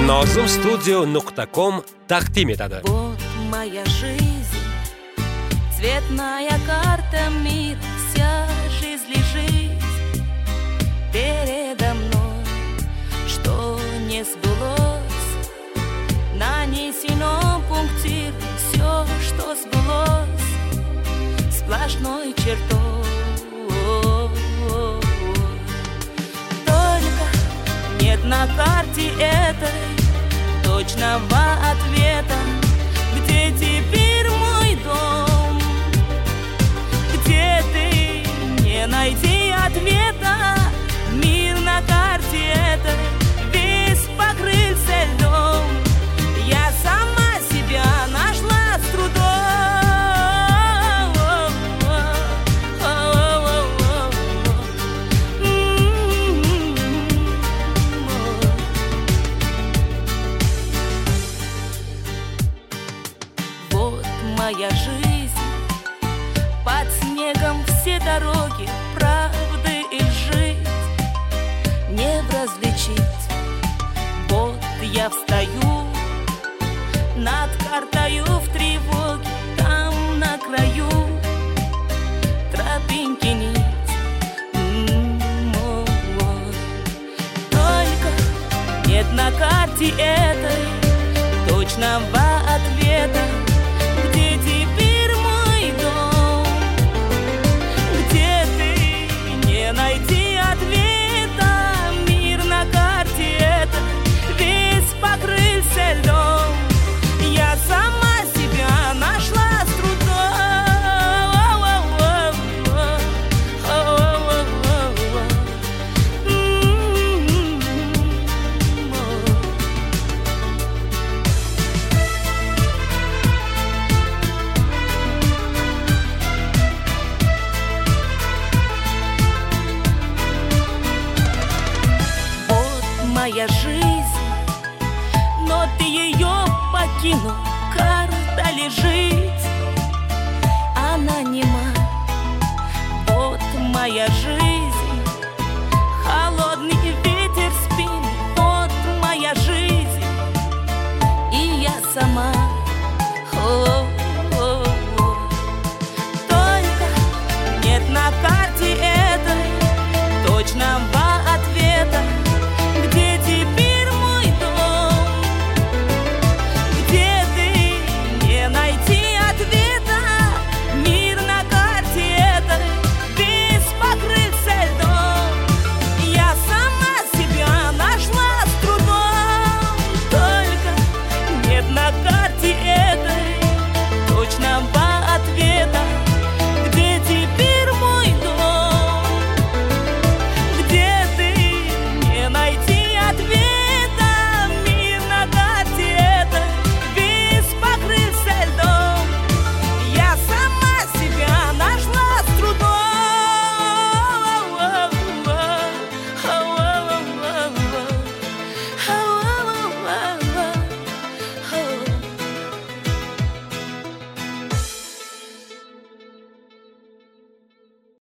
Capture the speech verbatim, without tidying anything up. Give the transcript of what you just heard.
Nozim studio nuqta com taqdim etadi. Вот моя жизнь, цветная карта мира, вся жизнь лежит передо мной. Что не сбылось, нанесено пунктир, все, что сбылось, сплошной чертой. Только нет на карте этой точного ответа, где теперь мой дом, где ты не найти ответа. Мир на карте этой весь покрылся льдом. Я сама себя нашла с трудом. Вот моя жизнь, под снегом все дороги, правды и лжи не различить. Вот я встаю над картою в тревоге, там на краю тропинки нить. М-м-м-ой. Только нет на карте этой точного ответа, где теперь мой дом, где ты не найти ответа. Мир на карте этой весь покрылся льдом. Я сама себя нашла с трудом. Вот моя жизнь, но ты ее покинул. Карта лежит, она нема. Вот моя жизнь,